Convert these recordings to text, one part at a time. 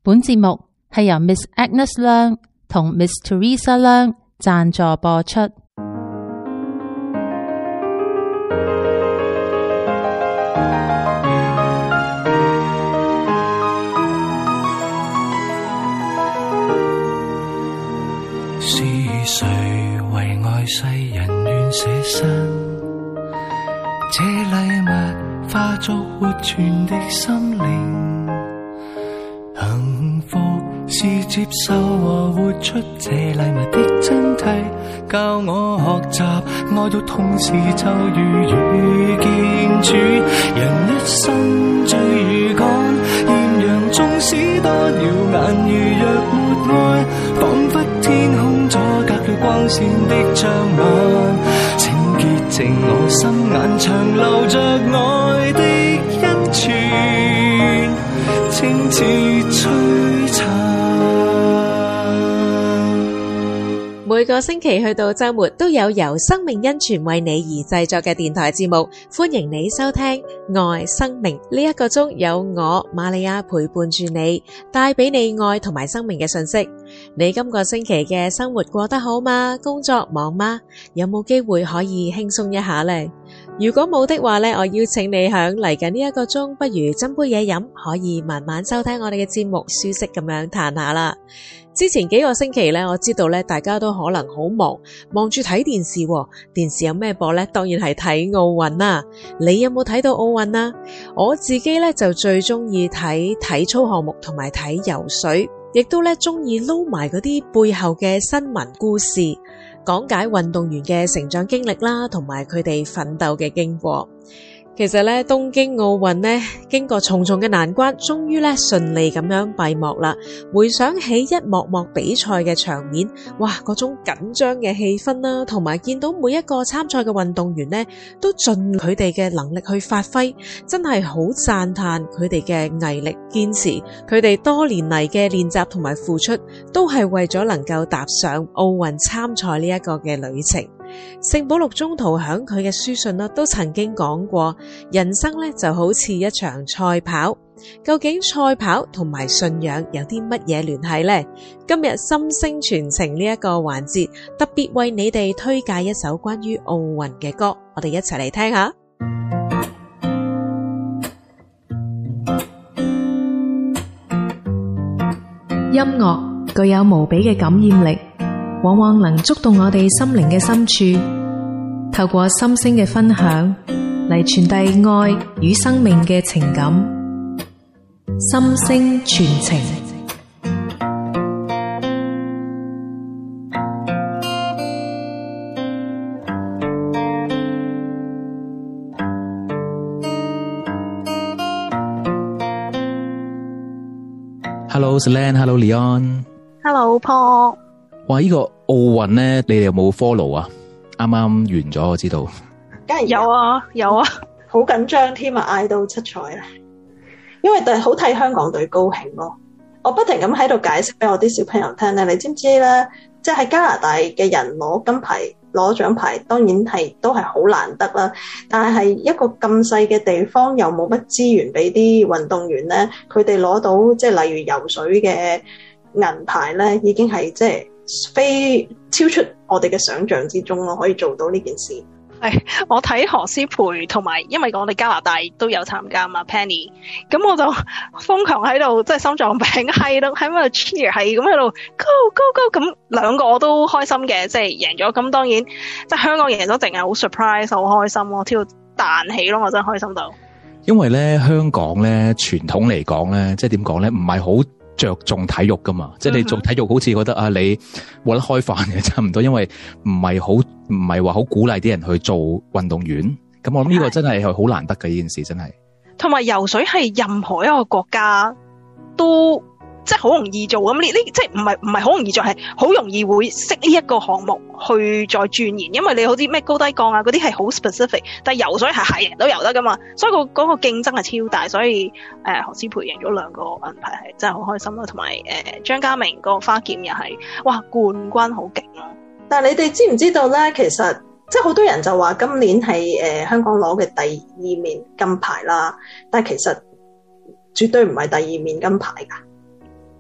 本節目係由 Miss Agnes 梁同 Miss Teresa 梁贊助播出。 是誰為愛世人願捨身？這禮物化作活存的心靈，幸福是接受和活出這禮物的真諦，教我學習愛到同時就如遇見主。人一生最如趕，豔陽縱使多耀眼，如若沒愛，彷彿天空阻隔了光線的障礙。請潔淨我心眼，長留着愛的恩泉，清似璀璨。 每個星期去到週末都有由生命恩泉為你而製作嘅電台節目，歡迎你收聽愛生命。呢一個鐘有我瑪利亞陪伴住你，帶俾你愛同埋生命嘅信息。你今個星期嘅生活過得好嗎？工作忙嗎？有冇機會可以輕鬆一下呢？如果冇的話呢，我邀請你響嚟緊呢一個鐘，不如斟杯嘢飲，可以慢慢收聽我哋嘅節目，舒適咁樣嘆下啦。之前幾個星期呢，我知道呢大家都可能好忙住睇電視喎。電視有咩播呢？當然係睇奧運啦。你有冇睇到奧運啊？我自己呢就最中意睇體操項目同埋睇游水，亦都呢中意撈埋嗰啲背後嘅新聞故事，講解運動員嘅成長經歷啦，同埋佢哋奮鬥嘅經過。其實咧，東京奧運呢經過重重嘅難關，終於咧順利咁樣閉幕啦。回想起一幕幕比賽嘅場面，哇，嗰種緊張嘅氣氛啦，同埋見到每一個參賽嘅運動員呢都盡佢哋嘅能力去發揮，真係好讚嘆佢哋嘅毅力堅持，佢哋多年嚟嘅練習同埋付出，都係為咗能夠踏上奧運參賽呢一個嘅旅程。聖保祿宗徒響佢嘅書信都曾經講過，人生就好似一場賽跑，究竟賽跑同埋信仰有啲乜嘢聯繫呢？今日心聲傳情呢一個環節，特別為你哋推介一首關於奧運嘅歌，我哋一齊嚟聽下。 音樂具有無比嘅感染力，往往能觸動我哋心靈嘅深處，透過心聲嘅分享嚟傳遞愛與生命嘅情感。心聲傳情。 Hello Celine，Hello Leon，Hello Paul。 哇！呢個奧運咧，你哋有冇 follow 啊？啱啱完咗，我知道。 梗係有啊，好緊張添啊，嗌到七彩啊！因為好替香港隊高興咯。我不停咁喺度解釋俾我啲小朋友聽咧，你知唔知咧？即係喺加拿大嘅人攞金牌、攞獎牌，當然都係好難得啦。但係一個咁細嘅地方，又冇乜資源俾啲運動員咧，佢哋攞到即係例如游水嘅銀牌咧，已經係即係非超出我哋嘅想象之中咯，可以做到呢件事。 係我睇何詩蓓同埋，因為我哋加拿大都有參加嘛 Penny， 咁我就瘋狂喺度，即係心臟病係咯，喺度 cheer 係咁喺度 go，咁兩個我都開心嘅，即係贏咗。咁當然即係香港贏咗，淨係好 surprise， 好開心咯，跳到彈起咯，我真係開心到。因為咧香港咧傳統嚟講咧，即係點講咧，唔係好着重體育噶嘛，即係你做體育好似覺得啊，你冇得開飯嘅差唔多，因為唔係話好鼓勵啲人去做運動員。咁我諗呢個真係好難得嘅呢件事，真係。同埋游水係任何一個國家都即係好容易做咁，呢即係唔係好容易做，係好容易會識呢一個項目去再鑽研，因為你好似咩高低槓啊嗰啲係好 specific， 但係游水係人都游得噶嘛，所以嗰個競爭係超大，所以何詩蓓贏咗2個銀牌係真係好開心啦，同埋張家明個花劍又係哇冠軍好勁咯。但係你哋知唔知道咧？其實即係好多人就話今年係香港攞嘅第2面金牌啦，但係其實絕對唔係第2面金牌噶。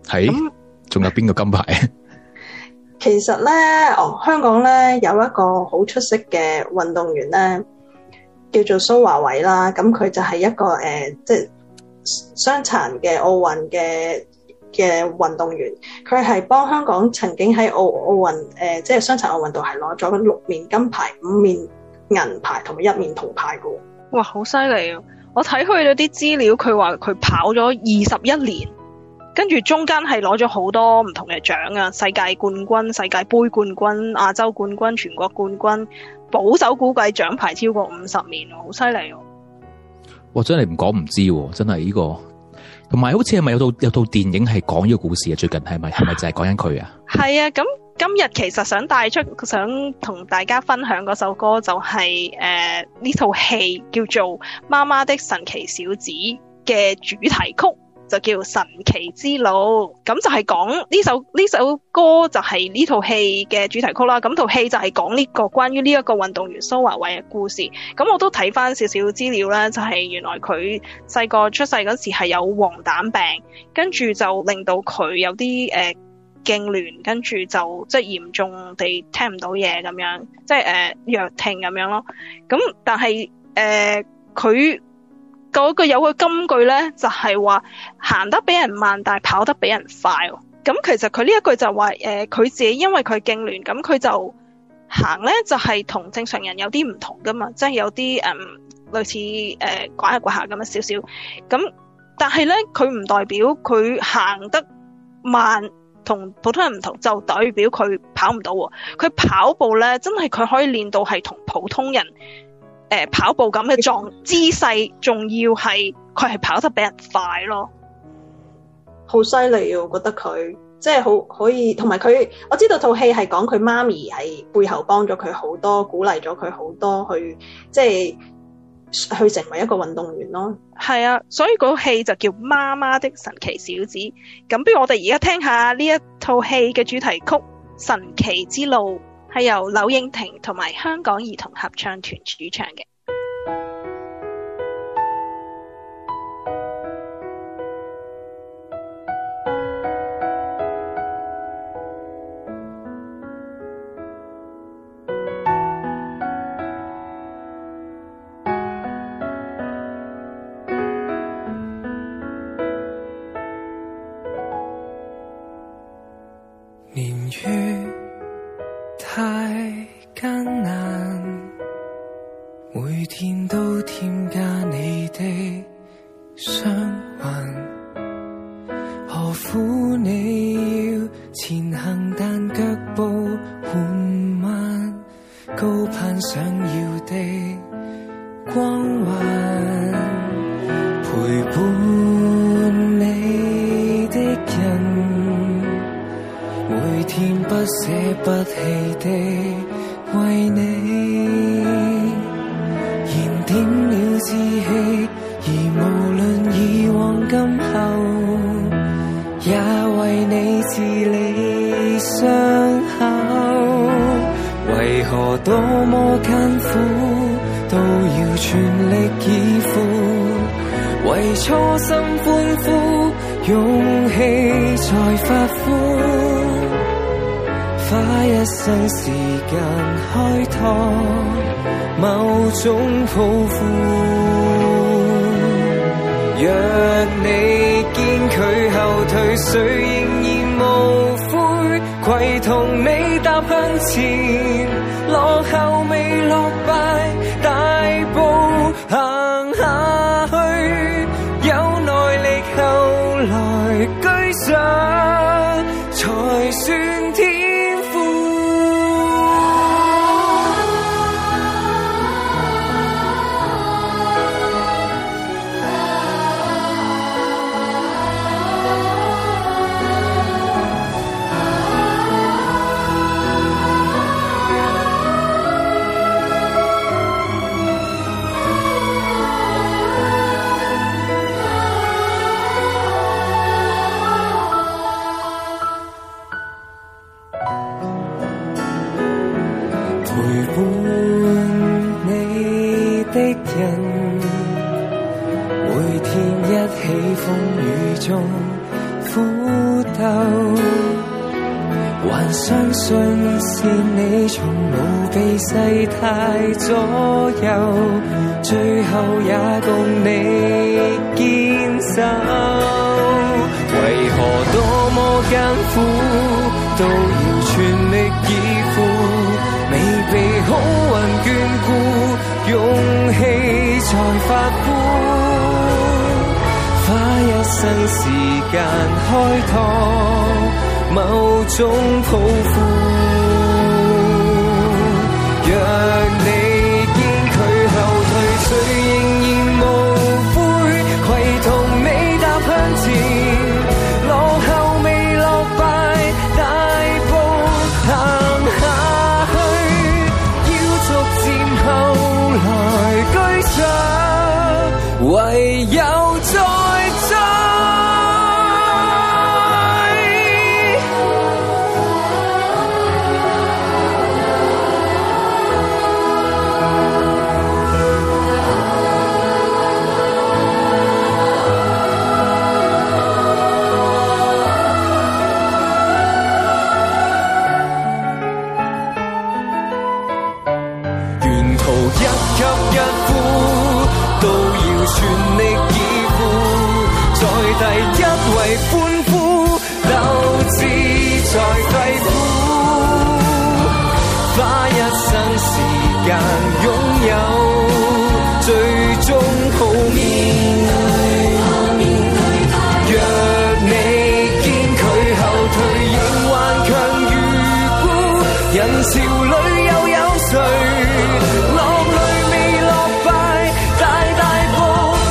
係，仲有邊個金牌？ 其實咧，香港咧有一個好出色嘅運動員咧，叫做蘇華偉啦。咁佢就係一個即係傷殘嘅奧運嘅運動員。佢係幫香港曾經喺奧運即係傷殘奧運度係攞咗6面金牌、5面銀牌同埋1面銅牌嘅。 哇，好犀利啊！我睇佢嗰啲資料，佢話佢跑咗21年。跟住中間係攞咗好多唔同嘅獎啊，世界冠軍、世界盃冠軍、亞洲冠軍、全國冠軍，保守估計獎牌超過50面，好犀利喎！ 哇，真係唔講唔知，真係呢個。同埋好似係咪有套電影係講呢個故事啊？最近係咪就係講緊佢啊？係啊， 咁今日其實想同大家分享嗰首歌就係呢套戲叫做《媽媽的神奇小子》嘅主題曲。就叫神奇之路，咁就係講呢首歌就係呢套戲嘅主題曲啦。咁套戲就係講呢個關於呢一個運動員蘇華偉嘅故事。咁我都睇翻少少資料啦，就係原來佢細個出世嗰時係有黃疸病，跟住就令到佢有啲痙攣，跟住就即係嚴重地聽唔到嘢咁樣，即係弱聽咁樣咯。咁但係佢嗰個有個金句咧，就係話行得比人慢，但係跑得比人快。咁其實佢呢一句就話佢自己因為佢痙攣，咁佢就行咧就係同正常人有啲唔同噶嘛，即係有啲類似拐下拐下咁樣少少。咁但係咧佢唔代表佢行得慢同普通人唔同，就代表佢跑唔到。佢跑步咧真係佢可以練到係同普通人跑步咁嘅姿勢，仲要係佢係跑得比人快咯， 好犀利啊！我覺得佢即係好可以，同埋佢我知道套戲係講佢媽咪係背後幫咗佢好多，鼓勵咗佢好多去即係去成為一個運動員咯。 係啊，所以嗰戲就叫媽媽的神奇小子。咁不如我哋而家聽下呢一套戲嘅主題曲《神奇之路》。係由柳應廷同埋香港兒童合唱團主唱嘅。 年月太艱難，每天都添加你的傷患，何苦你要前行但腳步緩慢，高攀想要的光環，陪伴你的人，每天不捨不棄的為你燃點了志氣，而無論以往今後，也為你治理傷口。為何多麼艱苦都要全力以赴，為初心歡呼，勇氣才發揮。花一生時間開拓某種抱負，若你堅拒後退，誰仍然無悔，攜同你踏向前，落後未落敗，大步行下去，有耐力後來居上，才算天。 鬥，還相信是你從無被世態左右，最後也共你堅守。為何多麼艱苦都要全力以赴，未被好運眷顧，勇氣才發枯。花一生時間開拓某種抱負，若你見佢後退，誰仍然無悔，攜同你踏向前，落後未落敗，大步行下去，要逐漸後來居上，唯有全力以赴，在第一位歡呼，鬥志在肺腑，花一生時間擁有最終泡面。若你見佢後退，仍頑強如故，人潮裏又有誰落淚未落敗，大步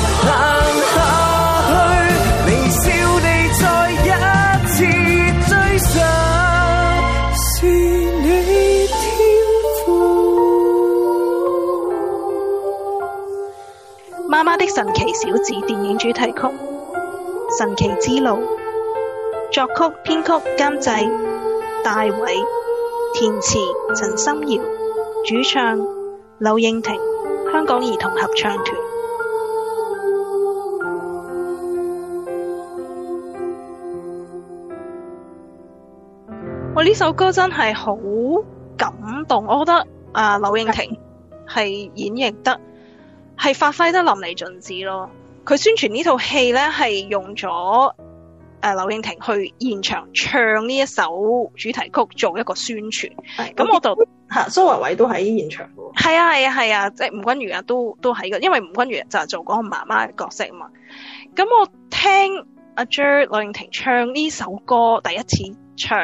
媽媽的神奇小子電影主題曲《神奇之路》，作曲、編曲、監製大偉，填詞陳心遙，主唱劉應廷，香港兒童合唱團。我呢首歌真係好感動，我覺得劉應廷係演繹得係發揮得淋漓盡致咯。佢宣傳呢套戲咧係用咗劉應廷去現場唱呢一首主題曲做一個宣傳。咁我就蘇樺偉都喺現場喎。 係啊，即係吳君如啊都喺嘅，因為吳君如就係做嗰個媽媽嘅角色啊嘛。咁我聽阿 劉應廷唱呢首歌第一次唱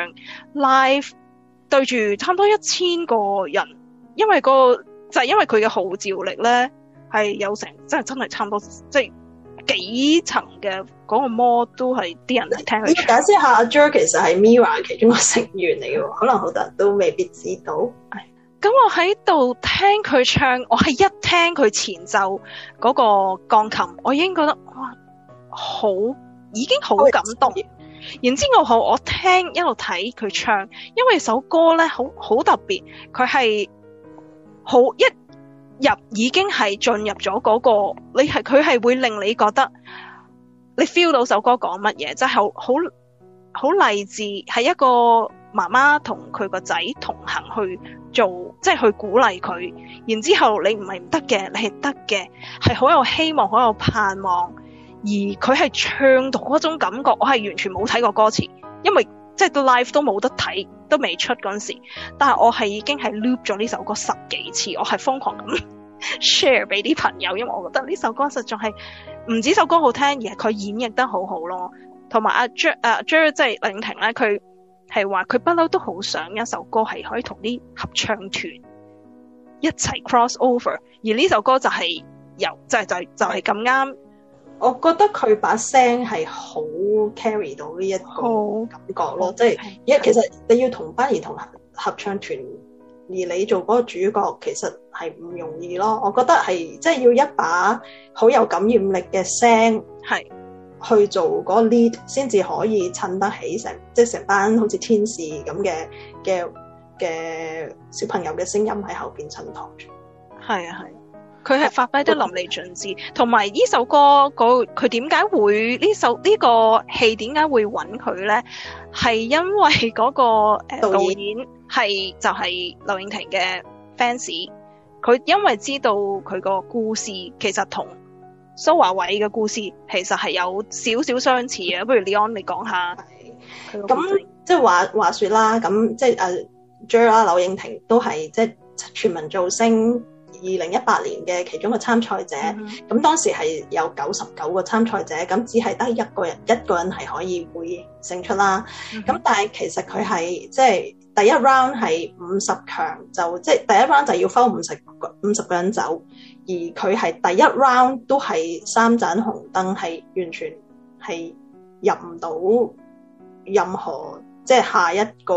live 對住差唔多1000個人，因為就係因為佢嘅號召力咧。係有成，真係差唔多，即係幾層嘅嗰個摩都係啲人嚟聽佢唱。 解釋下阿 Jer 其實係 Mirror 其中一個成員嚟嘅，可能好多人都未必知道。 咁我喺度聽佢唱，我係一聽佢前奏嗰個鋼琴，我已經覺得哇，已經好感動。然之後我聽一路睇佢唱，因為首歌咧好特別，佢係好入已經係進入咗嗰個，佢係會令你覺得你 feel 到首歌講乜嘢，即係好勵志，係一個媽媽同佢個仔同行去做，即係去鼓勵佢。然之後你唔係唔得嘅，你係得嘅，係好有希望，好有盼望。而佢係唱到嗰種感覺，我係完全冇睇過歌詞，因為即係到 live 都冇得睇，都未出嗰陣時，但係我係已經係 loop 咗呢首歌10幾次，我係瘋狂咁 share 俾啲朋友，因為我覺得呢首歌實在係唔止首歌好聽，而係佢演繹得好好咯。同埋阿 Jer 即係劉應廷咧，佢係話佢不嬲都好想一首歌係可以同啲合唱團一齊 cross over， 而呢首歌就係就係咁啱。 我覺得佢把聲係好 carry 到呢一個感覺咯，即係其實你要同班兒童合唱團，而你做嗰個主角，其實係唔容易咯。我覺得係即係要一把好有感染力嘅聲，係去做嗰個 lead， 先至可以襯得起成班好似天使咁嘅小朋友嘅聲音喺後邊襯托住。 係啊。 佢係發揮得淋漓盡致，同埋呢首歌佢點解會呢個戲點解會揾佢咧？係因為嗰個導演係就係劉穎婷嘅 fans， 佢因為知道佢個故事其實同蘇華偉嘅故事其實係有少少相似嘅，不如 Leon 你講下。 咁即係話說啦，咁即係Jer 啦，劉穎婷都係即係全民造星2018年嘅其中嘅參賽者，咁當時係有99個參賽者，咁只係得一個人係可以會勝出啦。咁但係其實佢係即係第一 round 係50強，就即係第一 round 就要 foul 50個人走，而佢係第一 round 都係3盞紅燈，係完全係入唔到任何即係下一個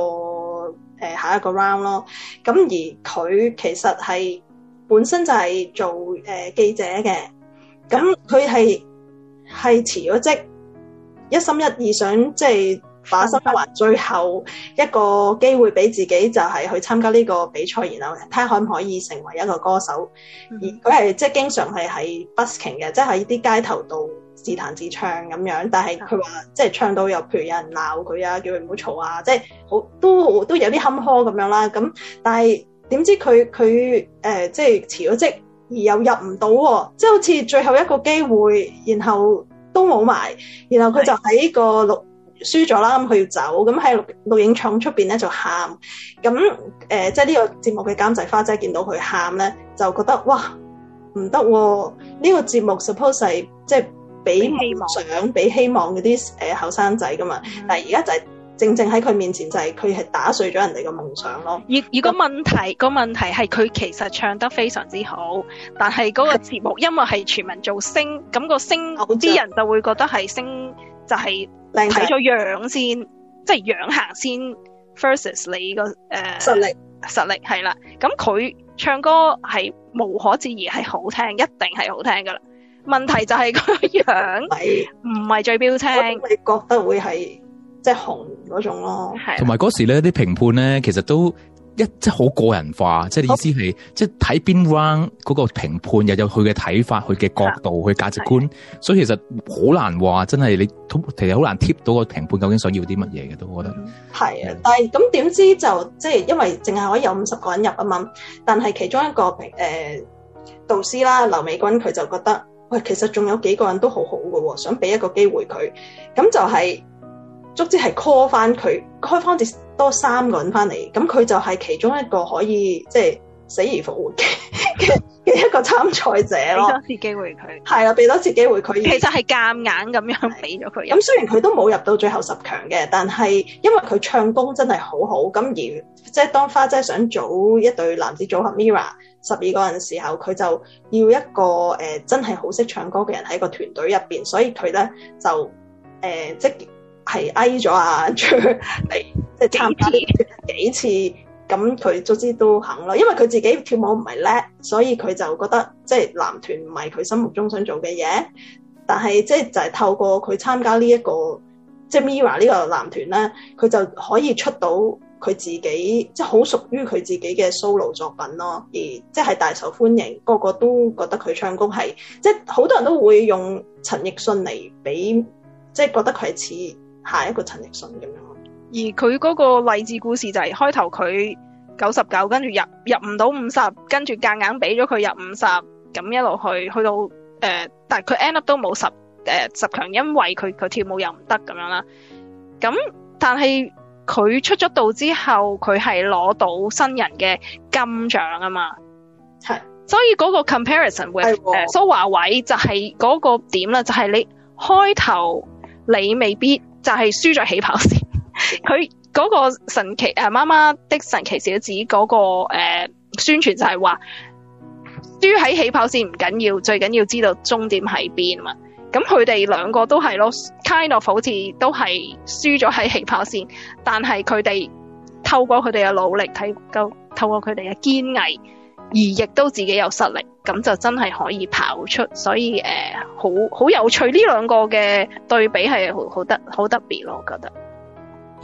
round 咯。咁而佢其實係本身就係做記者嘅，咁佢係辭咗職，一心一意想即係把心一橫，最後一個機會俾自己就係去參加呢個比賽，然後睇下可唔可以成為一個歌手。而佢係即係經常係 busking 嘅，即係喺啲街頭度自彈自唱咁樣。但係佢話即係唱到有譬如有人鬧佢啊，叫佢唔好嘈啊，即係都有啲坎坷咁樣啦。咁但係點知佢即係辭咗職，而又入唔到喎，即係好似最後一個機會，然後都冇埋，然後佢就喺個輸咗啦，咁佢要走，咁喺錄影廠出邊咧就喊，咁即係呢個節目嘅監製花姐見到佢喊咧，就覺得哇唔得喎，呢個節目 suppose 係即係俾夢想、俾希望嗰啲後生仔噶嘛，但係而家就係正正喺佢面前就係佢係打碎咗人哋嘅夢想咯。 而個問題係佢其實唱得非常之好，但係嗰個節目因為係全民造星，咁個星啲人就會覺得係星就係睇咗樣先，即係樣行先 versus 你個實力係啦。咁佢唱歌係無可置疑係好聽，一定係好聽噶啦。問題就係個樣唔係最標青， 你覺得會係即係紅嗰種咯。 同埋嗰時咧啲評判咧，其實都即係好個人化，即係意思係即係睇邊 round 嗰個評判又有佢嘅睇法、佢嘅角度、佢價值觀，所以其實好難話真係你其實好難貼到個評判究竟想要啲乜嘢嘅，都我覺得係啊。但係咁點知就即係因為淨係可以有50個人入啊嘛，但係其中一個導師啦，劉美君佢就覺得喂，其實仲有幾個人都好好嘅喎，想俾一個機會佢，咁就係卒之係 call 翻佢，開翻至多3個人翻嚟，咁佢就係其中一個可以即係死而復活嘅一個參賽者咯。 俾多次機會佢， 係啦，俾多次機會佢。其實係夾硬咁樣俾咗佢。 咁雖然佢都冇入到最後10強嘅，但係因為佢唱功真係好好，咁而即係當花姐想組一隊男子組合 Mirror 12個人時候，佢就要一個真係好識唱歌嘅人喺個團隊入邊，所以佢咧就即係嗌咗阿 Jer 嚟即係參加幾次，咁佢卒之都肯咯。因為佢自己跳舞唔係叻，所以佢就覺得即係男團唔係佢心目中想做嘅嘢。但係即係就係透過佢參加呢一個即係 Mirror 呢個男團咧，佢就可以出到佢自己即係好屬於佢自己嘅 solo 作品咯。而即係大受歡迎，個個都覺得佢唱功係即係好多人都會用陳奕迅嚟比，即係覺得佢係似下一個陳奕迅咁樣。 而佢嗰個勵志故事就係開頭佢99，跟住入唔到50，跟住夾硬俾咗佢入50，咁一路去到但係佢 end up 都冇10強，因為佢跳舞又唔得咁樣啦。咁但係佢出咗道之後，佢係攞到新人嘅金獎啊嘛。係，所以嗰個 comparison with 蘇華偉就係嗰個點啦，就係你開頭你未必就係輸咗起跑線。佢嗰個神奇媽媽的神奇小子嗰個宣傳就係話輸喺起跑線唔緊要，最緊要知道終點喺邊嘛。咁佢哋兩個都係咯 ，kind of 好似都係輸咗喺起跑線，但係佢哋透過佢哋嘅努力，透過佢哋嘅堅毅，而亦都自己有實力，咁就真係可以跑出。所以好有趣，呢兩個嘅對比係好特別咯，我覺得。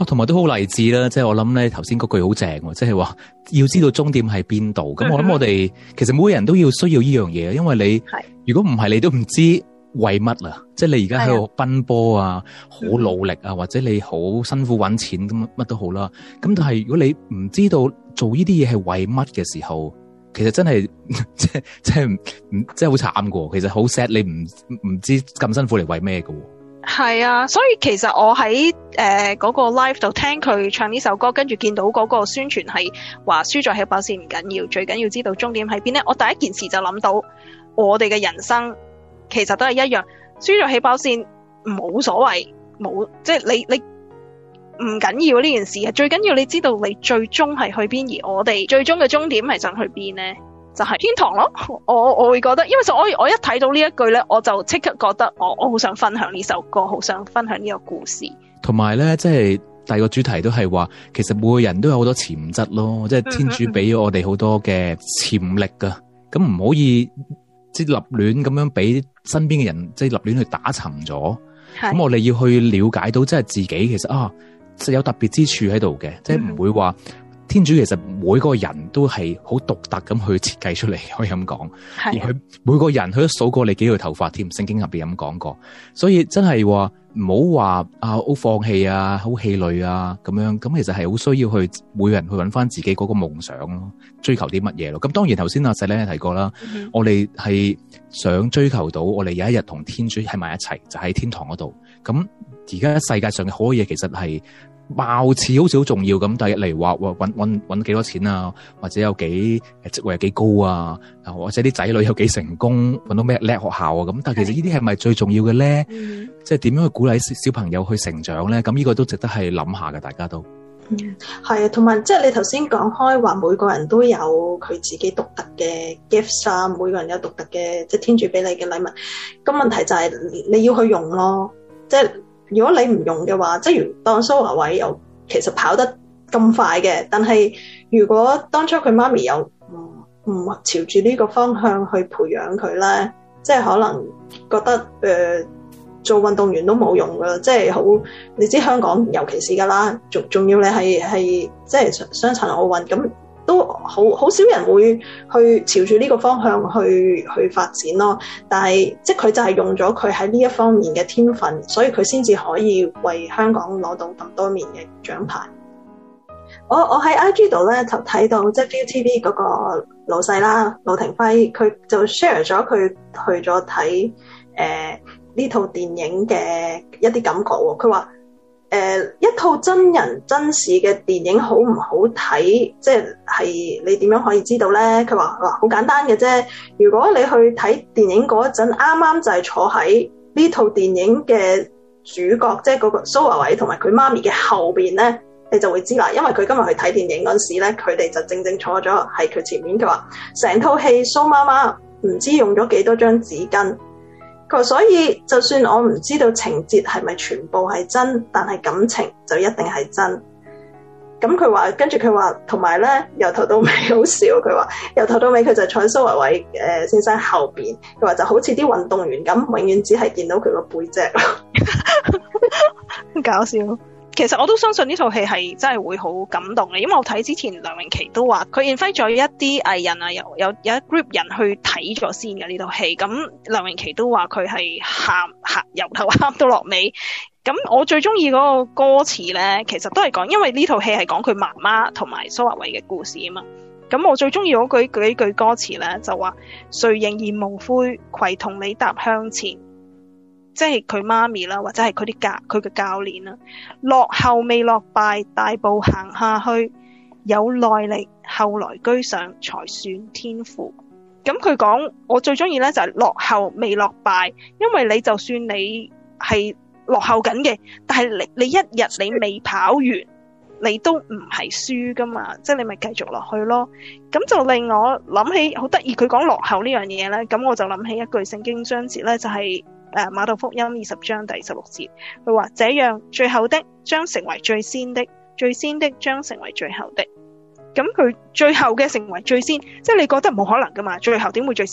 同埋都好勵志啦，即係我諗咧頭先嗰句好正，即係話要知道終點喺邊度。咁我諗我哋其實每個人都要需要呢樣嘢，因為你如果唔係你都唔知為乜啊，即係你而家喺度奔波啊，好努力啊，或者你好辛苦搵錢咁乜都好啦。咁但係如果你唔知道做呢啲嘢係為乜嘅時候，其實真係即係好慘噶。其實好 sad， 你唔知咁辛苦嚟為咩噶。 係啊，所以其實我喺嗰個 live 度聽佢唱呢首歌，跟住見到嗰個宣傳係話輸在起跑線唔緊要，最緊要知道終點喺邊咧。我第一件事就諗到我哋嘅人生其實都係一樣，輸在起跑線冇所謂，冇即係你唔緊要呢件事啊，最緊要你知道你最終係去邊，而我哋最終嘅終點係想去邊呢？就係天堂咯。我會覺得，因為我一睇到呢一句咧，我就即刻覺得我好想分享呢首歌，好想分享呢個故事。同埋咧，即係第二個主題都係話，其實每個人都有好多潛質咯，即係天主俾咗我哋好多嘅潛力噶，咁唔可以即係立亂咁樣俾身邊嘅人即係立亂去打沉咗。咁我哋要去了解到，即係自己其實即係有特別之處喺度嘅，即係唔會話。天主其實每個人都係好獨特咁去設計出嚟，可以咁講。而佢每個人佢都數過你幾條頭髮添，聖經入邊咁講過。所以真係話唔好話好放棄啊，好氣餒啊咁樣。咁其實係好需要去每個人去揾翻自己嗰個夢想咯，追求啲乜嘢咯。咁當然頭先阿細咧提過啦，我哋係想追求到我哋有一日同天主喺埋一齊，就喺天堂嗰度。咁而家世界上嘅好多嘢其實係。貌似好似好重要咁，但係例如話搵幾多錢啊，或者有幾職位有幾高啊，或者啲仔女有幾成功，搵到咩叻學校啊咁。但係其實呢啲係咪最重要嘅咧？即係點樣去鼓勵小朋友去成長咧？咁呢個都值得係諗下嘅，大家都係啊。同埋即係你頭先講開話，每個人都有佢自己獨特嘅 gifts 啊，每個人有獨特嘅即係天主俾你嘅禮物。咁問題就係你要去用咯，即係。如果你唔用嘅話，即係如當蘇樺偉又其實跑得咁快嘅，但係如果當初佢媽咪又唔朝住呢個方向去培養佢咧，即係可能覺得做運動員都冇用噶，即係好你知香港尤其是噶啦，仲要你係即係雙層奧運咁。都好少人會去朝住呢個方向去發展咯，但係即係佢就係用咗佢喺呢一方面嘅天分，所以佢先至可以為香港攞到咁多面嘅獎牌。我喺 IG 度咧就睇到即係 ViuTV 嗰個老細啦，盧廷輝，佢就 share 咗佢去咗睇呢套電影嘅一啲感覺喎。佢話一套真人真事嘅電影好唔好睇，即係你點樣可以知道咧？佢話好簡單嘅啫。如果你去睇電影嗰陣，啱啱就係坐喺呢套電影嘅主角，即係嗰個蘇樺偉同埋佢媽咪嘅後邊咧，你就會知啦。因為佢今日去睇電影嗰時咧，佢哋就正正坐咗喺佢前面。佢話成套戲蘇媽媽唔知用咗幾多張紙巾。所以就算我唔知道情節係咪全部係真，但係感情就一定係真。咁佢話，跟住佢話，同埋咧由頭到尾好笑。佢話由頭到尾佢就坐喺蘇樺偉先生後邊。佢話就好似啲運動員咁，永遠只係見到佢個背脊咯。搞笑。其實我都相信呢套戲係真係會好感動嘅，因為我睇之前梁詠琪都話佢 invite 咗一啲藝人啊，有一 group 人去睇咗先嘅呢套戲。咁梁詠琪都話佢係喊由頭喊到落尾。咁我最中意嗰個歌詞咧，其實都係講，因為呢套戲係講佢媽媽同埋蘇樺偉嘅故事啊嘛。咁我最中意嗰幾句歌詞咧，就話誰仍然無悔，攜同你踏向前。即係佢媽咪啦，或者係佢嘅教練啦。落後未落敗，大步行下去，有耐力，後來居上才算天賦。咁佢講，我最中意咧就係落後未落敗，因為你就算你係落後緊嘅，但係你一日你未跑完，你都唔係輸噶嘛，即係你咪繼續落去咯。咁就令我諗起好得意，佢講落後呢樣嘢咧，咁我就諗起一句聖經章節咧，就係馬竇福音20章第16節，佢話這樣最後的將成為最先的，最先的將成為最後的。咁佢最後嘅成為最先，即係你覺得冇可能噶嘛？最後點會最先啫？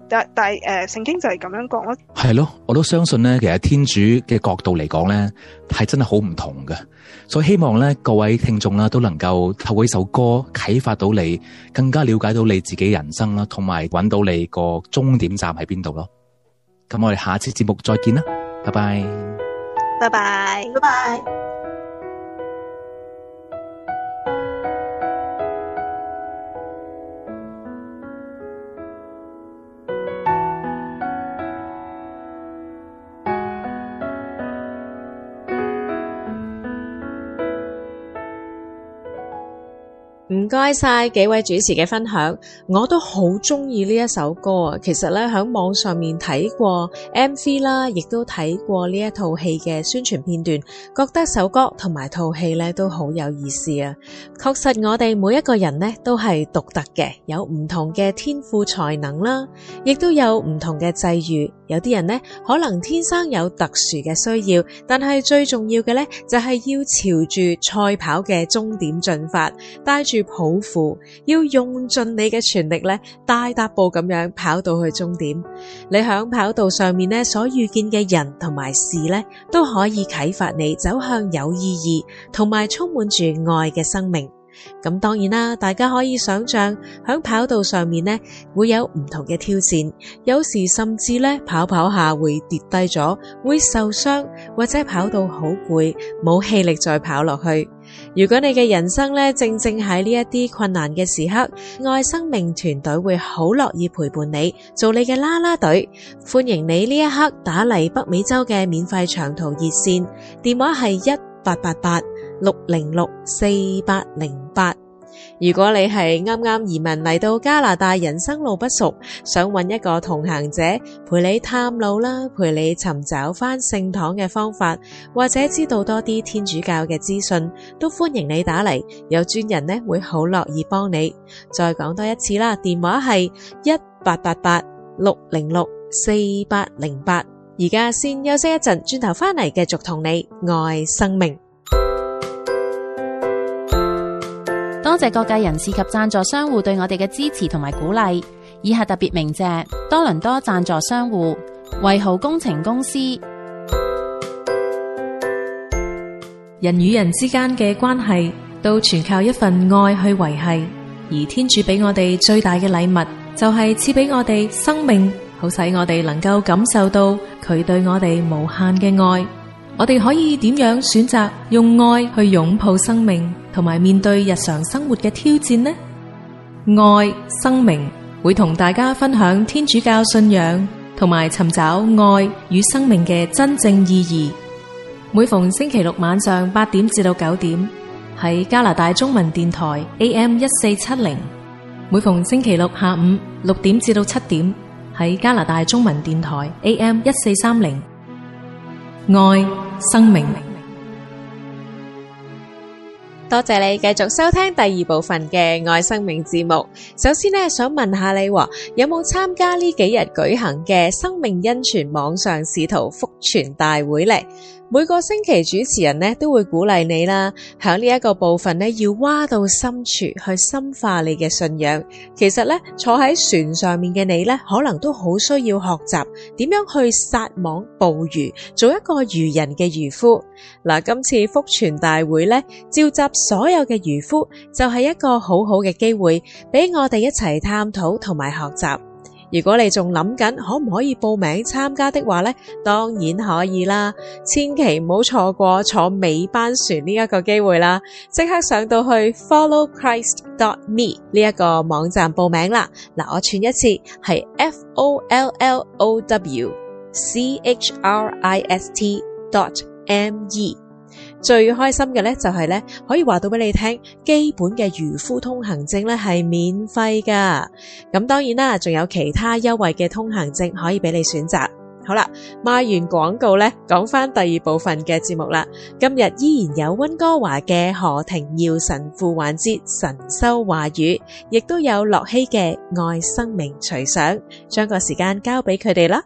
但係聖經就係咁樣講咯。 係咯，我都相信咧，其實天主嘅角度嚟講咧，係真係好唔同嘅。所以希望咧，各位聽眾啦，都能夠透過呢首歌啟發到你，更加了解到你自己人生啦，同埋揾到你個終點站喺邊度咯。咁我哋下次節目再見啦，拜拜， 拜拜， 拜拜。 唔該晒幾位主持嘅分享，我都好中意呢一首歌啊！其實咧喺網上面睇過 MV 啦，亦都睇過呢一套戲嘅宣傳片段，覺得首歌同埋套戲咧都好有意思啊！確實我哋每一個人呢都係獨特嘅，有唔同嘅天賦才能啦，亦都有唔同嘅際遇。有啲人呢可能天生有特殊嘅需要，但係最重要嘅呢就係要朝住賽跑嘅終點進發，帶住抱負，要用盡你嘅全力呢，大踏步咁樣跑到去終點。你響跑道上面呢所遇見嘅人同埋事呢，都可以啟發你走向有意義同埋充滿住愛嘅生命。咁當然啦，大家可以想象響跑道上面呢會有唔同嘅挑戰，有時甚至呢跑跑下會跌低咗，會受傷，或者跑到好攰，冇氣力再跑落去。如果你嘅人生呢正喺呢一啲困難嘅時刻，愛生命團隊會好樂意陪伴你，做你嘅啦啦隊，歡迎你呢一刻打嚟北美洲嘅免費長途熱線，電話係1888-606-4808。如果你係啱啱移民嚟到加拿大，人生路不熟，想揾一個同行者陪你探路啦，陪你尋找返聖堂嘅方法，或者知道多啲天主教嘅資訊，都歡迎你打嚟，有專人呢會好樂意幫你。再講多一次啦，電話係1888-606-4808。而家先休息一陣，轉頭返嚟繼續同你愛生命。 多謝各界人士及贊助商戶對我哋嘅支持同埋鼓勵。以下特別鳴謝多倫多贊助商戶維豪工程公司。 人與人之間嘅關係都全靠一份愛去維繫，而天主俾我哋最大嘅禮物就係賜俾我哋生命，好使我哋能夠感受到佢對我哋無限嘅愛。我哋可以點樣選擇用愛去擁抱生命，同埋面對日常生活嘅挑戰呢？愛生命會同大家分享天主教信仰，同埋尋找愛與生命嘅真正意義。每逢星期六晚上8點至到9點，喺加拿大中文電台 AM1470；每逢星期六下午6點至到7點，喺加拿大中文電台 AM1430。愛生命。 多謝你繼續收聽第二部分嘅愛生命節目。首先呢，想問下你有冇參加呢幾日舉行嘅生命恩泉網上使徒福傳大會呢？每個星期主持人呢都會鼓勵你啦，響呢一個部分呢要挖到深處去深化你嘅信仰。其實呢，坐喺船上面嘅你呢，可能都好需要學習點樣去撒網捕魚，做一個漁人嘅漁夫。嗱，今次福傳大會呢，召集所有嘅漁夫，就係一個好好嘅機會，俾我哋一齊探討同埋學習。如果你仲諗緊可唔可以報名參加的話呢，當然可以啦，千祈唔好錯過坐尾班船呢一個機會啦，即刻上到去 followchrist.me 呢一個網站報名啦。嗱，我串一次係 followchrist.me。最開心嘅咧就係咧可以話到俾你聽，基本嘅漁夫通行證咧係免費噶。咁當然啦，仲有其他優惠嘅通行證可以俾你選擇。好啦，賣完廣告咧，講翻第二部分嘅節目啦。今日依然有溫哥華嘅何庭耀神父環節神修話語，亦都有樂希嘅愛生命隨想，將個時間交俾佢哋啦。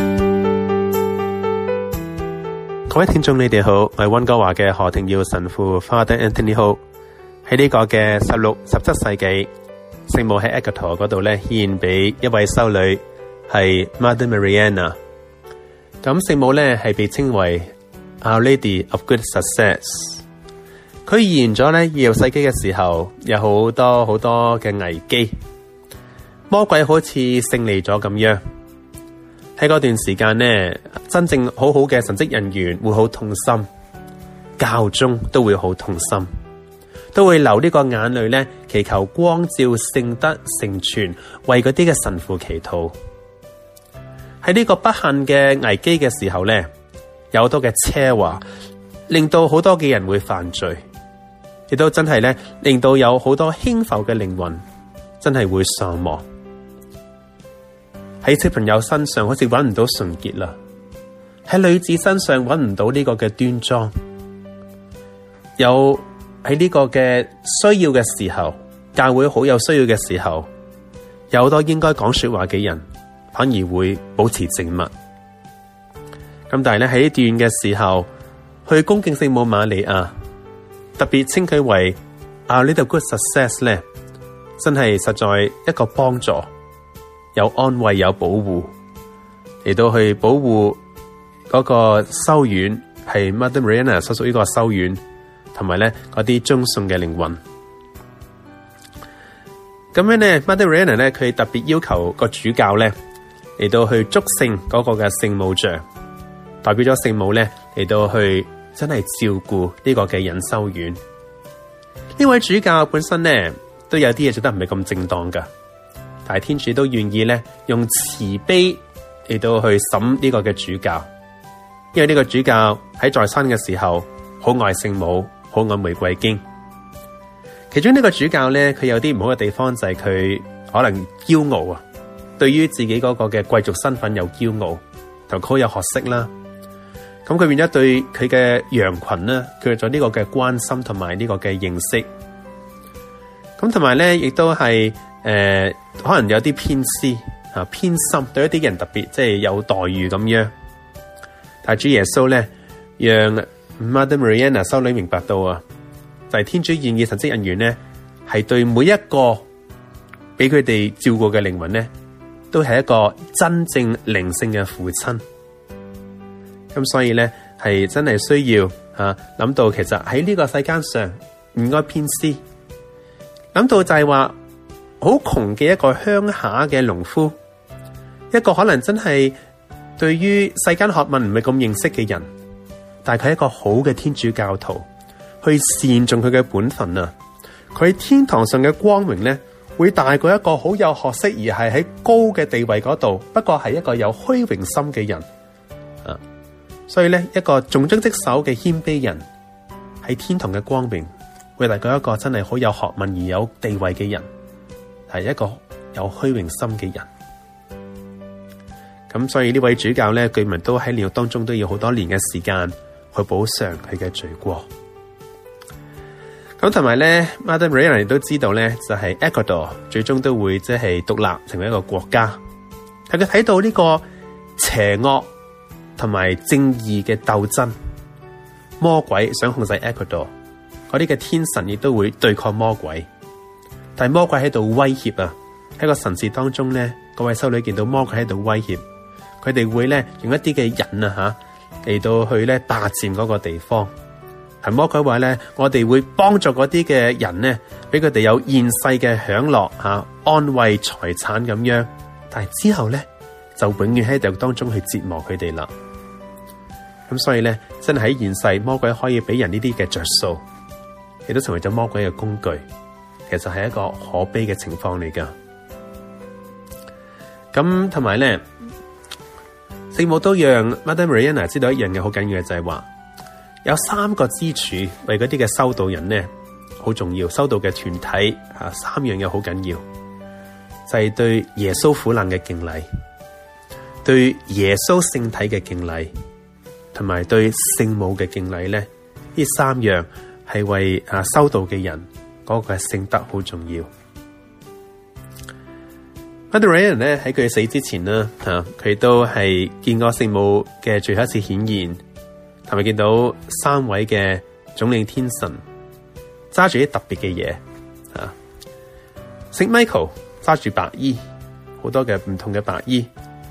各位聽眾你哋好，我係溫哥華嘅何庭耀神父 Father Anthony Ho。喺呢個嘅16、17世紀，聖母喺 Ecuador 嗰度咧，獻俾一位修女係 Mother Mariana。咁聖母咧係被稱為 Our Lady of Good Success。佢預言咗咧二十世紀嘅時候有好多嘅危機，魔鬼好似勝利咗咁樣。喺嗰段時間呢，真正好嘅神職人員會好痛心，教宗都會好痛心，都會流呢個眼淚咧，祈求光照聖德成全，為嗰啲嘅神父祈禱。喺呢個不幸嘅危機嘅時候咧，有好多嘅奢華，令到好多嘅人會犯罪，亦都真係咧令到有好多輕浮嘅靈魂真係會喪亡。喺小朋友身上好似揾唔到純潔啦，喺女子身上揾唔到呢個嘅端莊，有喺呢個嘅需要嘅時候，教會好有需要嘅時候，有好多應該講說話嘅人反而會保持靜默。咁但係咧喺呢段嘅時候，去恭敬聖母瑪利亞，特別稱佢為Our Lady of Good Success咧，真係實在一個幫助。有安慰，有保護，嚟到去保護嗰個修院，係 Mother Mariana 所屬呢個修院，同埋咧嗰啲忠信嘅靈魂。咁樣咧 ，Mother Mariana 咧，佢特別要求個主教咧嚟到去祝聖嗰個嘅聖母像，代表咗聖母咧嚟到去真係照顧呢個嘅隱修院。呢位主教本身咧都有啲嘢做得唔係咁正當噶。但係天主都願意咧用慈悲嚟到去審呢個嘅主教，因為呢個主教喺在生嘅時候好愛聖母，好愛玫瑰經。其中呢個主教咧，佢有啲唔好嘅地方就係佢可能驕傲啊，對於自己嗰個嘅貴族身份有驕傲，同佢好有學識啦。咁佢變咗對佢嘅羊群咧，佢咗呢個嘅關心同埋呢個嘅認識。咁同埋咧，亦都係可能有啲偏私啊，偏心，對一啲人特別即係有待遇咁樣。但係主耶穌咧，讓 Mother Mariana 修女明白到啊，就係天主願意神職人員咧，係對每一個俾佢哋照顧嘅靈魂咧，都係一個真正靈性嘅父親。咁所以咧，係真係需要諗到，其實喺呢個世間上唔應該偏私。諗到就係話，好窮嘅一個鄉下嘅農夫，一個可能真係對於世間學問唔係咁認識嘅人，但係佢係一個好嘅天主教徒，去善盡佢嘅本分啊！佢喺天堂上嘅光榮咧，會大過一個好有學識而係喺高嘅地位嗰度，不過係一個有虛榮心嘅人啊！所以咧，一個重中職守嘅謙卑人喺天堂嘅光榮，會大過一個真係好有學問而有地位嘅人，係一個有虛榮心嘅人。咁所以呢位主教咧，據聞都喺煉獄當中都要好多年嘅時間去補償佢嘅罪過。咁同埋咧 Mother Mariana 都知道咧，就係 Ecuador 最終都會即係獨立成為一個國家。但佢睇到呢個邪惡同埋正義嘅鬥爭，魔鬼想控制 Ecuador，嗰啲嘅天神亦都會對抗魔鬼。但係魔鬼喺度威脅啊！喺個神視當中咧，各位修女見到魔鬼喺度威脅，佢哋會咧用一啲嘅人啊嚟到去咧霸佔嗰個地方。係魔鬼話咧，我哋會幫助嗰啲嘅人咧，俾佢哋有現世嘅享樂安慰財產咁樣。但係之後咧，就永遠喺地獄當中去折磨佢哋啦。咁所以咧，真係喺現世，魔鬼可以俾人呢啲嘅着數，亦都成為咗魔鬼嘅工具。其實係一個可悲嘅情況嚟噶。咁同埋咧，聖母都讓 Mother Mariana 知道一樣嘢好緊要嘅，就係話有3個支柱為嗰啲嘅修道人咧好重要，修道嘅團體3樣嘢好緊要，就係對耶穌苦難嘅敬禮，對耶穌聖體嘅敬禮，同埋對聖母嘅敬禮咧。呢3樣係為修道嘅人嗰個聖德好重要。Mother Mariana 咧喺佢死之前啦，佢都係見過聖母嘅最後一次顯現，同埋見到3位嘅總領天神揸住啲特別嘅嘢。聖 Michael 揸住白衣，好多嘅唔同嘅白衣，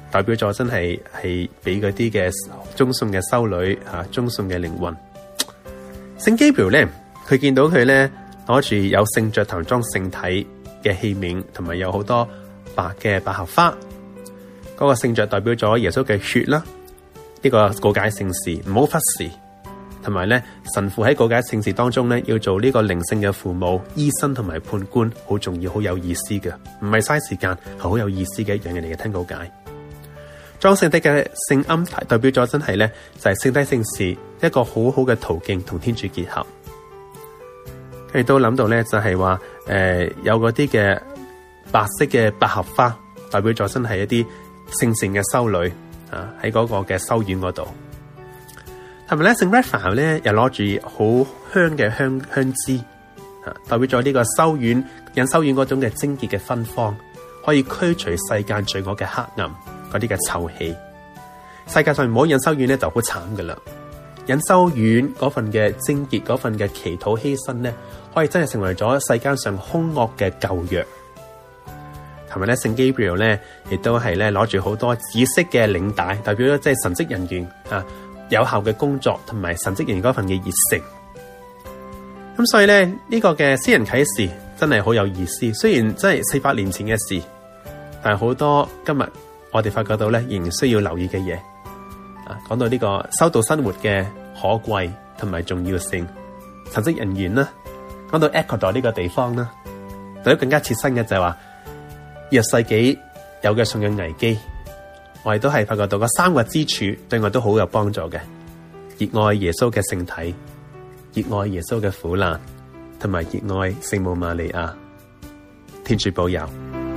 代表咗真係俾嗰啲嘅忠信嘅修女忠信嘅靈魂。聖 Gabriel 咧，佢見到佢咧攞住有聖爵堂裝聖體嘅器皿，同埋有好多白嘅百合花。嗰個聖爵代表咗耶穌嘅血啦，呢個告解聖事唔好忽視。同埋咧，神父喺告解聖事當中咧，要做呢個靈性嘅父母、醫生同埋判官，好重要、好有意思嘅，唔係嘥時間，係好有意思嘅一樣嘢嚟嘅。聽告解，裝聖體嘅聖龕代表咗真係咧，就係聖體聖事一個好好嘅途徑，同天主結合。佢哋都諗到咧，就係話有嗰啲嘅白色嘅百合花，代表咗真係一啲聖聖嘅修女喺嗰個嘅修院嗰度。同埋咧，聖 Raphael 咧又攞住好香嘅香枝，代表咗呢個修院隱修院嗰種嘅貞潔嘅芬芳，可以驅除世間罪惡嘅黑暗嗰啲嘅臭氣。世界上唔好隱修院咧就好慘噶啦，隱修院嗰份嘅貞潔，嗰份嘅祈禱犧牲咧，可以真係成為咗世間上兇惡嘅救藥。同埋咧，聖 Gabriel 咧亦都係咧攞住好多紫色嘅領帶，代表咗即係神職人員有效嘅工作同埋神職人員嗰份嘅熱誠。咁所以咧，呢個嘅私人啟示真係好有意思。雖然真係400年前嘅事，但係好多今日我哋發覺到咧，仍然需要留意嘅嘢。講到呢個修道生活嘅可貴同埋重要性，神職人員啦，講到 Ecuador 呢個地方啦，對更加切身嘅就係話20世紀有嘅信仰危機。我哋都係發覺到嗰3個支柱對我都好有幫助嘅：熱愛耶穌嘅聖體，熱愛耶穌嘅苦難，同埋熱愛聖母瑪利亞。天主保佑。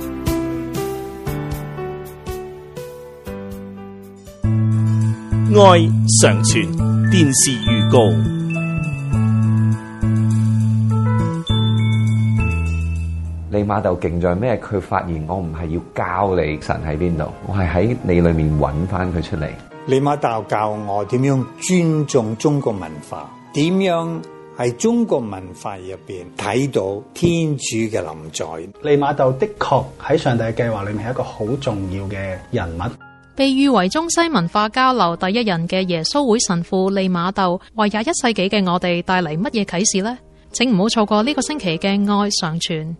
愛常傳電視預告。 利瑪竇勁在咩？佢發現我唔係要教你神喺邊度，我係喺你裏面揾翻佢出嚟。 利瑪竇教我點樣尊重中國文化，點樣喺中國文化入邊睇到天主嘅臨在。 利瑪竇的確喺上帝嘅計劃裏面係一個好重要嘅人物。 被譽為中西文化交流第一人嘅耶穌會神父利瑪竇，為21世紀嘅我哋帶嚟乜嘢啟示呢？請唔好錯過呢個星期嘅愛常傳。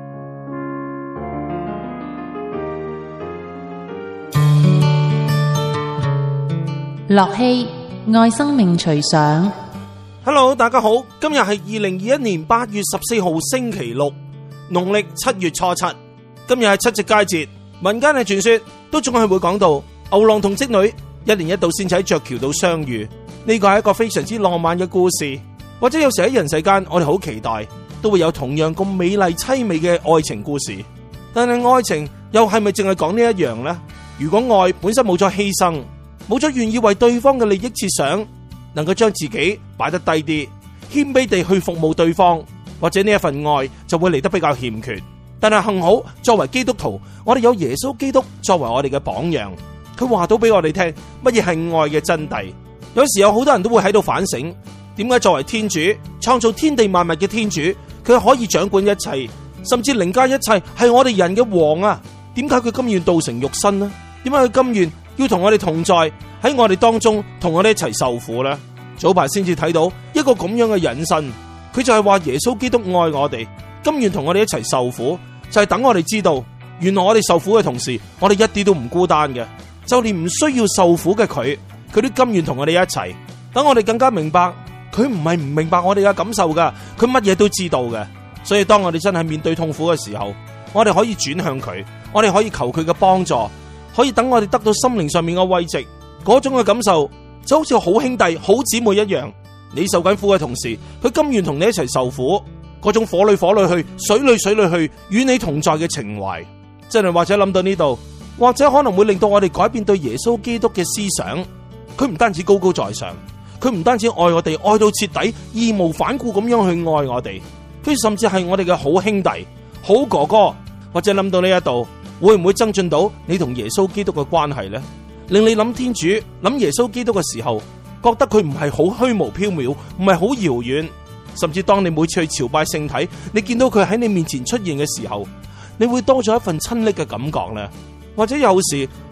樂器愛生命隨想。 Hello， 大家好，今日係2021年8月14號星期六，農曆7月初七。今日係七夕佳節，民間嘅傳說都總係會講到牛郎同織女1年1度先喺鵲橋度相遇，呢個係一個非常之浪漫嘅故事。或者有時喺人世間，我哋好期待都會有同樣咁美麗淒美嘅愛情故事。但係愛情又係咪淨係講呢一樣呢？如果愛本身冇咗犧牲，冇咗願意為對方嘅利益設想，能夠將自己擺得低啲，謙卑地去服務對方，或者呢一份愛就會嚟得比較欠缺。但係幸好作為基督徒，我哋有耶穌基督作為我哋嘅榜樣，佢話到俾我哋聽乜嘢係愛嘅真諦。有時有好多人都會喺度反省，點解作為天主創造天地萬物嘅天主，佢可以掌管一切，甚至凌駕一切，係我哋人嘅王啊？點解佢甘願道成肉身呢？點解佢甘願要同我哋同在，喺我哋當中同我哋一齊受苦呢？早排先至睇到一個咁樣嘅引申，佢就係話耶穌基督愛我哋，甘願同我哋一齊受苦，就係等我哋知道，原來我哋受苦嘅同時，我哋一啲都唔孤單嘅，就連唔需要受苦嘅佢都甘願同我哋一齊。等我哋更加明白，佢唔係唔明白我哋嘅感受噶，佢乜嘢都知道嘅。所以當我哋真係面對痛苦嘅時候，我哋可以轉向佢，我哋可以求佢嘅幫助，可以等我哋得到心靈上面嘅慰藉。嗰種嘅感受就好似好兄弟好姊妹一樣，你受緊苦嘅同時，佢甘願同你一齊受苦，嗰種火裏火裏去，水裏水裏去，與你同在嘅情懷，真係或者諗到呢度，或者可能會令到我哋改變對耶穌基督嘅思想。佢唔單止高高在上，佢唔單止愛我哋愛到徹底，義無反顧咁樣去愛我哋，佢甚至係我哋嘅好兄弟好哥哥。或者諗到呢一度，會唔會增進到你同耶穌基督嘅關係呢？令你諗天主諗耶穌基督嘅時候，覺得佢唔係好虛無縹緲，唔係好遙遠。甚至當你每次去朝拜聖體，你見到佢喺你面前出現嘅時候，你會多咗一份親昵嘅感覺呢？或者有時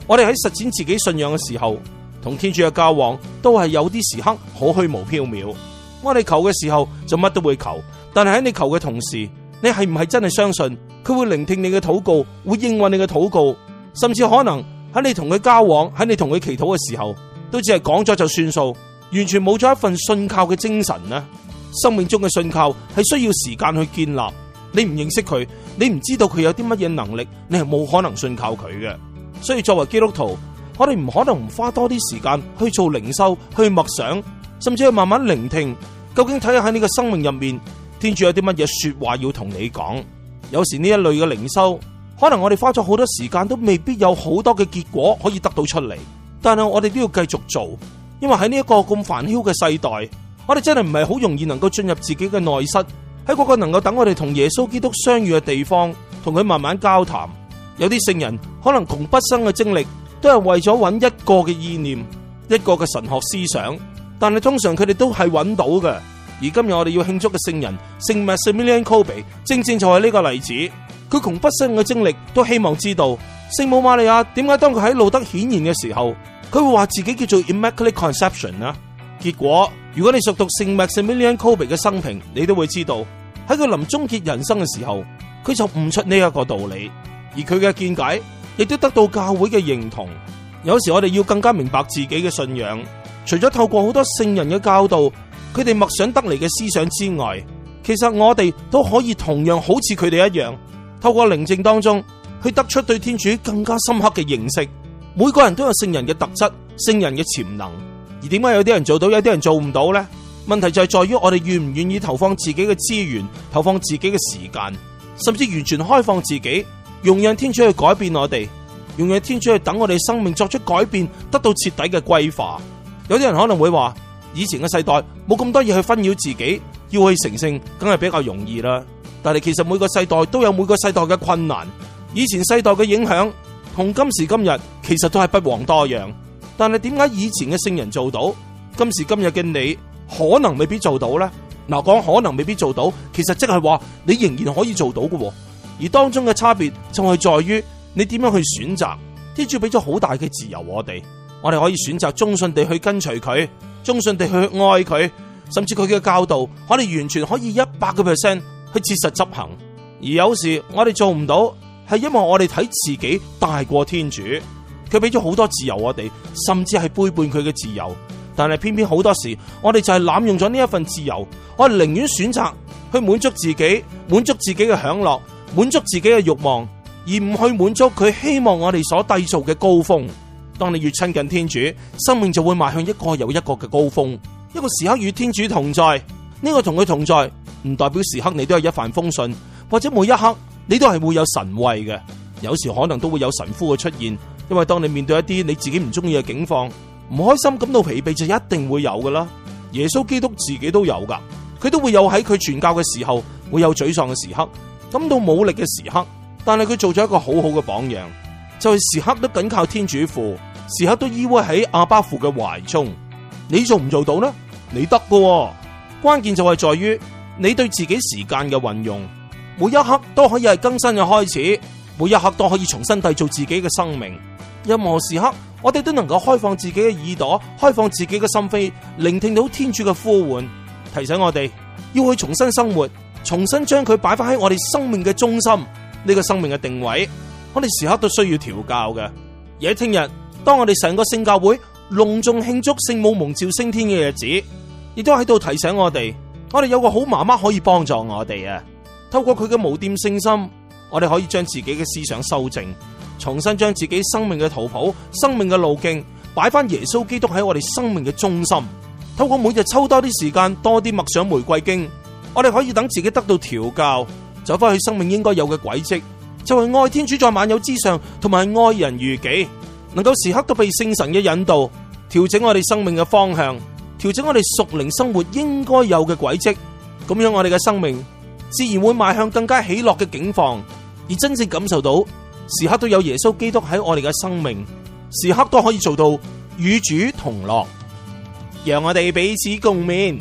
我哋喺實踐自己信仰嘅時候，同天主嘅交往都係有啲時刻好虛無縹緲。我哋求嘅時候就乜都會求，但係喺你求嘅同時，你係唔係真係相信佢會聆聽你嘅禱告，會應允你嘅禱告，甚至可能喺你同佢交往，喺你同佢祈禱嘅時候，都只係講咗就算數，完全冇咗一份信靠嘅精神呢？生命中嘅信靠係需要時間去建立，你唔認識佢，你唔知道佢有啲乜嘢能力，你係冇可能信靠佢嘅。所以作為基督徒，我哋唔可能唔花多啲時間去做靈修，去默想，甚至去慢慢聆聽，究竟睇下喺你嘅生命入面，天主有啲乜嘢說話要同你講。有時呢一類嘅靈修，可能我哋花咗好多時間，都未必有好多嘅結果可以得到出嚟，但係我哋都要繼續做，因為喺呢一個咁煩囂嘅世代，我哋真係唔係好容易能夠進入自己嘅內室，喺嗰個能夠等我哋同耶穌基督相遇嘅地方，同佢慢慢交談。有啲聖人可能窮畢生嘅精力都係為咗揾一個嘅意念，一個嘅神學思想，但係通常佢哋都係揾到嘅。而今日我哋要慶祝嘅聖人聖 Maximilian Kolbe 正正就係呢個例子。佢窮畢生嘅精力都希望知道聖母瑪利亞點解當佢喺路德顯現嘅時候，佢會話自己叫做 Immaculate Conception 啊。結果如果你熟讀聖 Maximilian Kolbe 嘅生平，你都會知道喺佢臨終結人生嘅時候，佢就悟出呢一個道理，而佢嘅見解亦都得到教會嘅認同。有時我哋要更加明白自己嘅信仰，除咗透過好多聖人嘅教導，佢哋默想得嚟嘅思想之外，其實我哋都可以同樣好似佢哋一樣，透過靈證當中去得出對天主更加深刻嘅認識。每個人都有聖人嘅特質，聖人嘅潛能。而點解有啲人做到，有啲人做唔到呢？問題就係在於我哋願唔願意投放自己嘅資源，投放自己嘅時間，甚至完全開放自己，容讓天主去改變我哋，容讓天主去等我哋生命作出改變，得到徹底嘅歸化。有啲人可能會話，以前嘅世代冇咁多嘢去紛擾自己，要去成聖梗係比較容易啦。但係其實每個世代都有每個世代嘅困難，以前世代嘅影響同今時今日其實都係不遑多讓。但係點解以前嘅聖人做到，今時今日嘅你可能未必做到呢？嗱，講可能未必做到，其實即係話你仍然可以做到嘅。而當中嘅差別就係在於你點樣去選擇。天主俾咗好大嘅自由我哋可以選擇忠信地去跟隨佢，忠信地去愛佢，甚至佢嘅教導，我哋完全可以100% 去切實執行。而有時我哋做唔到，係因為我哋睇自己大過天主。佢俾咗好多自由我哋，甚至係背叛佢嘅自由，但係偏偏好多時我哋就係濫用咗呢一份自由，我哋寧願選擇去滿足自己，滿足自己嘅享樂，滿足自己嘅慾望，而唔去滿足佢希望我哋所締造嘅高峰。當你越親近天主，生命就會邁向一個又一個嘅高峰，一個時刻與天主同在。呢個同佢同在唔代表時刻你都係一帆風順，或者每一刻你都係會有神慰嘅。有時可能都會有神父嘅出現，因為當你面對一啲你自己唔中意嘅境況，唔開心感到疲憊，就一定會有噶啦。耶穌基督自己都有噶，佢都會有喺佢傳教嘅時候會有沮喪嘅時刻，感到冇力嘅時刻，但係佢做咗一個好好嘅榜樣，就係時刻都緊靠天主父，時刻都依偎喺阿爸父嘅懷中。你做唔做到呢？你得㗎，關鍵就係在於你對自己時間嘅運用，每一刻都可以係更新嘅開始，每一刻都可以重新締造自己嘅生命。任何時刻，我哋都能夠開放自己嘅耳朵，開放自己嘅心扉，聆聽到天主嘅呼喚，提醒我哋要去重新生活，重新將佢擺翻喺我哋生命嘅中心，呢個生命嘅定位，我哋時刻都需要調教嘅。而喺聽日，當我哋成個聖教會隆重慶祝聖母蒙召升天嘅日子，亦都喺度提醒我哋有個好媽媽可以幫助我哋啊！透過佢嘅無玷聖心，我哋可以將自己嘅思想修正，重新將自己生命嘅圖譜、生命嘅路徑擺翻耶穌基督喺我哋生命嘅中心。透過每日抽多啲時間，多啲默想玫瑰經，我哋可以等自己得到調教，走翻去生命應該有嘅軌跡，就係愛天主在萬有之上，同埋愛人如己，能夠時刻都被聖神嘅引導，調整我哋生命嘅方向，調整我哋屬靈生活應該有嘅軌跡。咁樣我哋嘅生命自然會邁向更加喜樂嘅境況，而真正感受到時刻都有耶穌基督喺我哋嘅生命，時刻都可以做到與主同樂。讓我哋彼此共勉。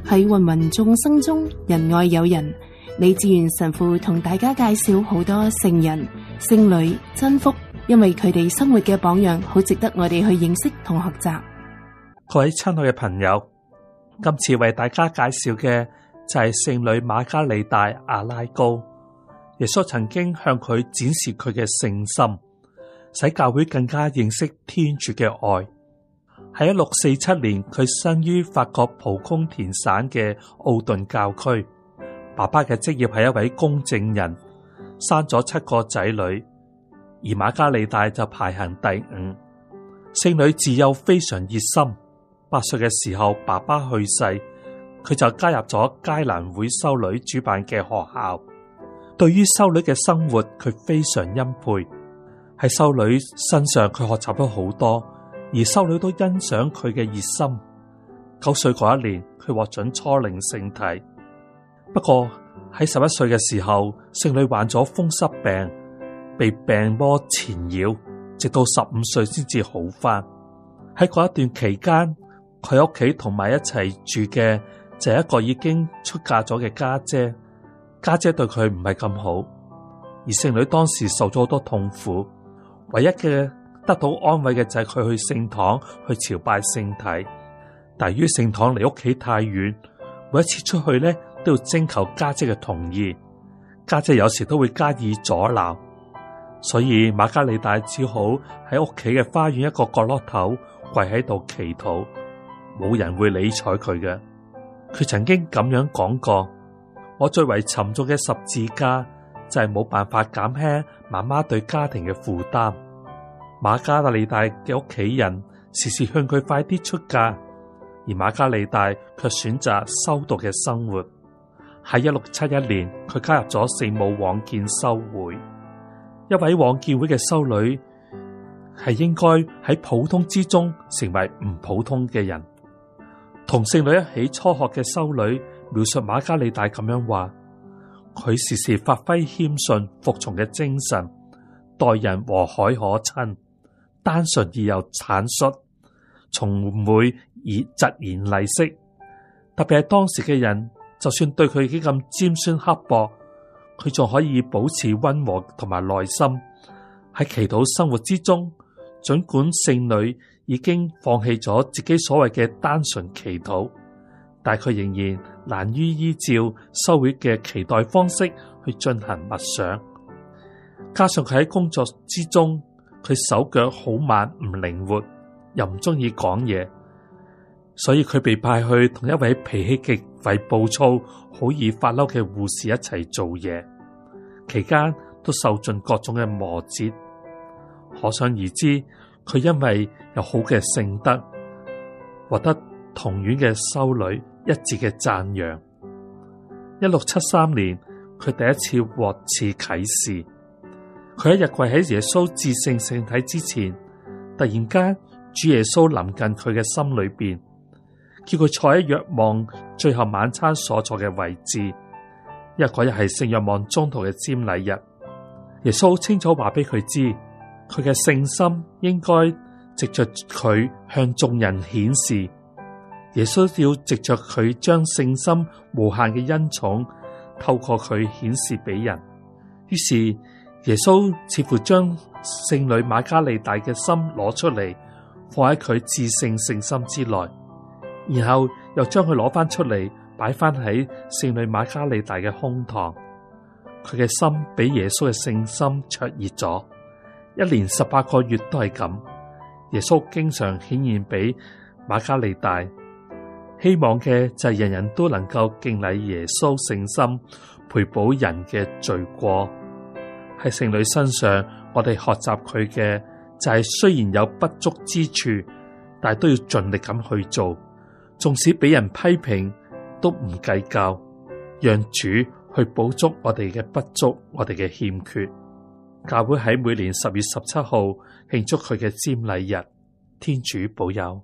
喺芸芸眾生中，人外有人。李志源神父同大家介紹好多聖人、聖女、真福，因為佢哋生活嘅榜樣好值得我哋去認識同學習。 各位親愛嘅朋友，今次為大家介紹嘅就係聖女瑪加利大亞拉高。耶穌曾經向佢展示佢嘅聖心，使教會更加認識天主嘅愛。喺1647年，佢生於法國蒲公田省嘅奧頓教區。爸爸嘅職業係一位公證人，生咗7個仔女，而瑪加利大就排行第5。聖女自幼非常熱心，8歲嘅時候爸爸去世，佢就加入咗佳蘭會修女主辦嘅學校。對於修女嘅生活，佢非常欽佩。喺修女身上，佢學習咗好多，而修女都欣賞佢嘅熱心。9歲嗰一年，佢獲准初領聖體。不過喺11歲嘅時候，聖女患咗風濕病，被病魔纏繞，直到15歲先至好返。喺嗰一段期間，佢屋企同埋一齊住嘅就係一個已經出嫁咗嘅家姐。家姐對佢唔係咁好，而聖女當時受咗好多痛苦，唯一嘅得到安慰嘅就係佢去聖堂去朝拜聖體。但由於聖堂離屋企太遠，每一次出去呢都要徵求家姐嘅同意，家姐有時都會加以阻撓，所以瑪加利大只好喺屋企嘅花園一個角落頭跪喺度祈禱，冇人會理睬佢嘅。佢曾經咁樣講過：我最為沉重嘅十字架就係冇辦法減輕媽媽對家庭嘅負擔。瑪加利大嘅屋企人時時勸佢快啲出嫁，而瑪加利大卻選擇修道嘅生活。喺1671年，佢加入咗聖母往見修會。一位往見會嘅修女係應該喺普通之中成為唔普通嘅人。同聖女一起初學嘅修女描述瑪加利大咁樣話：佢時時發揮謙遜服從嘅精神，待人和藹可親，單純而又坦率，從唔會以疾言厲色。特別係當時嘅人，就算對佢幾咁尖酸刻薄，佢仲可以保持溫和同埋耐心。喺祈禱生活之中，儘管聖女已經放棄咗自己所謂嘅單純祈禱，但佢仍然難於依照修會嘅期待方式去進行默想。加上佢喺工作之中，佢手腳好慢唔靈活，又唔中意講嘢，所以佢被派去同一位脾氣極為暴躁、好易發嬲嘅護士一齊做嘢，期間都受盡各種嘅磨折。可想而知，佢因為有好嘅聖德，獲得同院嘅修女一致嘅讚揚。1673年，佢第一次獲賜啟示。佢一日跪喺耶穌至聖聖體之前，突然間主耶穌臨近佢嘅心裏邊，叫佢坐喺若望最後晚餐所坐嘅位置。因為嗰日係聖若望宗徒嘅瞻禮日，耶穌清楚話俾佢知，佢嘅聖心應該藉着佢向眾人顯示。耶穌要藉着佢將聖心無限嘅恩寵透過佢顯示俾人。於是耶穌似乎將聖女瑪加利大嘅心攞出嚟，放喺佢至聖聖心之內，然後又將佢攞翻出嚟，擺翻喺聖女瑪加利大嘅胸膛。佢嘅心比耶穌嘅聖心灼熱咗。一連18個月都係咁。耶穌經常顯現俾瑪加利大，希望嘅就係人人都能夠敬禮耶穌聖心，賠補人嘅罪過。喺聖女身上，我哋學習佢嘅就係雖然有不足之處，但係都要盡力咁去做，縱使俾人批評都唔計較，讓主去補足我哋嘅不足，我哋嘅欠缺。教會喺每年10月17號慶祝佢嘅瞻禮日，天主保佑。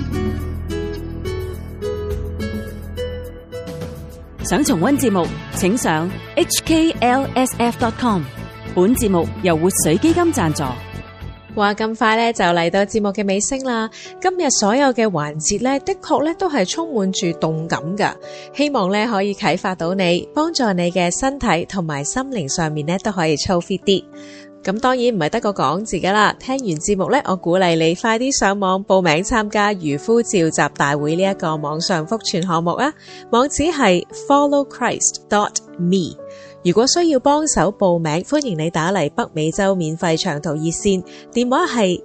想重溫節目，請上 hklsf.com。本節目由活水基金贊助。 話咁快咧就嚟到節目嘅尾聲啦。今日所有嘅環節咧，的確咧都係充滿住動感噶。希望咧可以啟發到你，幫助你嘅身體同埋心靈上面咧都可以操 fit 啲。咁當然唔係得個講字噶啦。聽完節目咧，我鼓勵你快啲上網報名參加漁夫召集大會呢一個網上福傳項目啊。網址係 followchrist.me。如果需要幫手報名，歡迎你打嚟北美洲免費長途熱線，電話係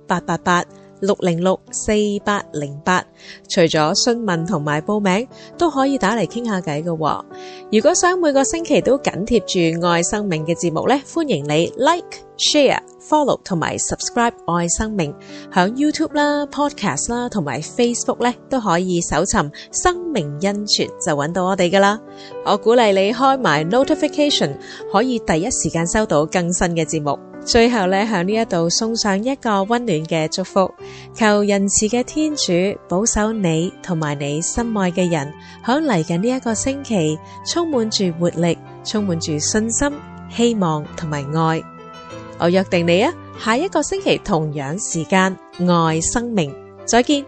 1888-606-4808。除咗詢問同埋報名，都可以打嚟傾下偈㗎。如果想每個星期都緊貼住愛生命嘅節目呢，歡迎你 Like、Share、Follow 同埋 Subscribe 愛生命。響 YouTube 啦、Podcast 啦同埋 Facebook 呢，都可以搜尋生命恩泉就揾到我哋㗎啦。我鼓勵你開埋 Notification， 可以第一時間收到更新嘅節目。最後咧，向呢一度送上一個溫暖嘅祝福，求仁慈嘅天主保守你同埋你心愛嘅人，響嚟緊呢一個星期充滿住活力，充滿住信心、希望同埋愛。我約定你啊，下一個星期同樣時間愛生命，再見。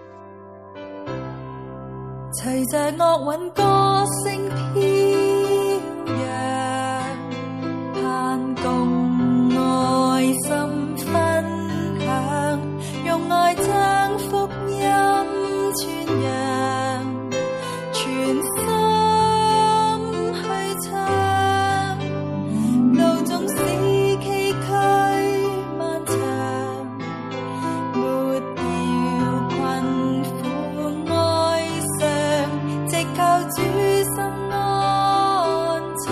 隨着樂韻歌聲飄揚，盼共愛心分享，用愛將福音傳揚，全心去唱，路縱使崎嶇漫長，沒掉困苦哀傷，直靠主心安詳。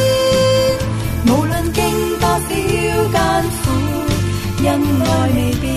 因愛未變。